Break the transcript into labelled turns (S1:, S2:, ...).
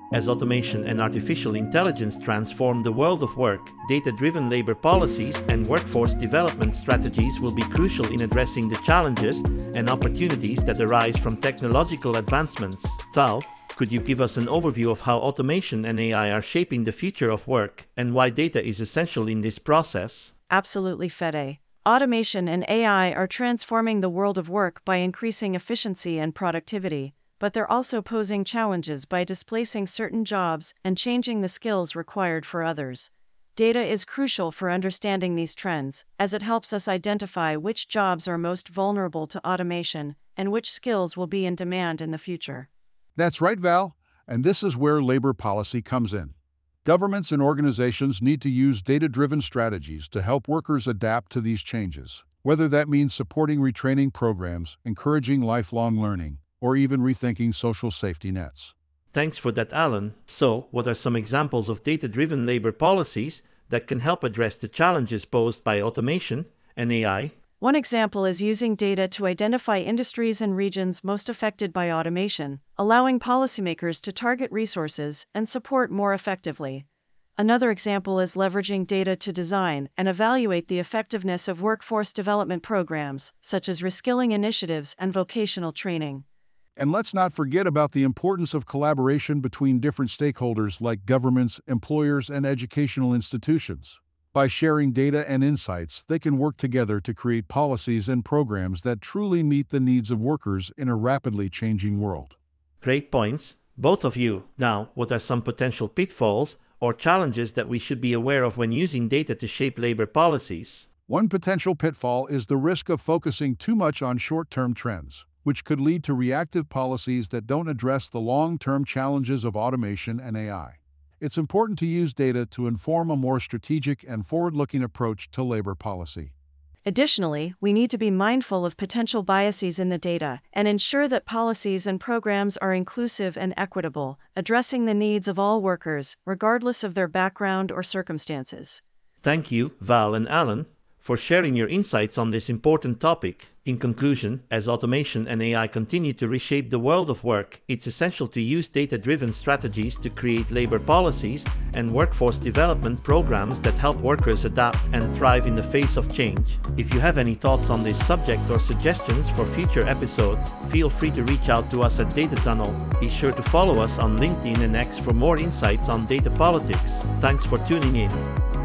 S1: As automation and artificial intelligence transform the world of work, data-driven labor policies and workforce development strategies will be crucial in addressing the challenges and opportunities that arise from technological advancements. Val, could you give us an overview of how automation and AI are shaping the future of work and why data is essential in this process?
S2: Absolutely, Fede. Automation and AI are transforming the world of work by increasing efficiency and productivity, but they're also posing challenges by displacing certain jobs and changing the skills required for others. Data is crucial for understanding these trends, as it helps us identify which jobs are most vulnerable to automation and which skills will be in demand in the future.
S3: That's right, Val, and this is where labor policy comes in. Governments and organizations need to use data-driven strategies to help workers adapt to these changes, whether that means supporting retraining programs, encouraging lifelong learning, or even rethinking social safety nets.
S1: Thanks for that, Alan. So, what are some examples of data-driven labor policies that can help address the challenges posed by automation and AI?
S2: One example is using data to identify industries and regions most affected by automation, allowing policymakers to target resources and support more effectively. Another example is leveraging data to design and evaluate the effectiveness of workforce development programs, such as reskilling initiatives and vocational training.
S3: And let's not forget about the importance of collaboration between different stakeholders like governments, employers, and educational institutions. By sharing data and insights, they can work together to create policies and programs that truly meet the needs of workers in a rapidly changing world.
S1: Great points, both of you. Now, what are some potential pitfalls or challenges that we should be aware of when using data to shape labor policies?
S3: One potential pitfall is the risk of focusing too much on short-term trends, which could lead to reactive policies that don't address the long-term challenges of automation and AI. It's important to use data to inform a more strategic and forward-looking approach to labor policy.
S2: Additionally, we need to be mindful of potential biases in the data and ensure that policies and programs are inclusive and equitable, addressing the needs of all workers, regardless of their background or circumstances.
S1: Thank you, Val and Alan, for sharing your insights on this important topic. In conclusion, as automation and AI continue to reshape the world of work, it's essential to use data-driven strategies to create labor policies and workforce development programs that help workers adapt and thrive in the face of change. If you have any thoughts on this subject or suggestions for future episodes, feel free to reach out to us at Data Tunnel. Be sure to follow us on LinkedIn and X for more insights on data politics. Thanks for tuning in.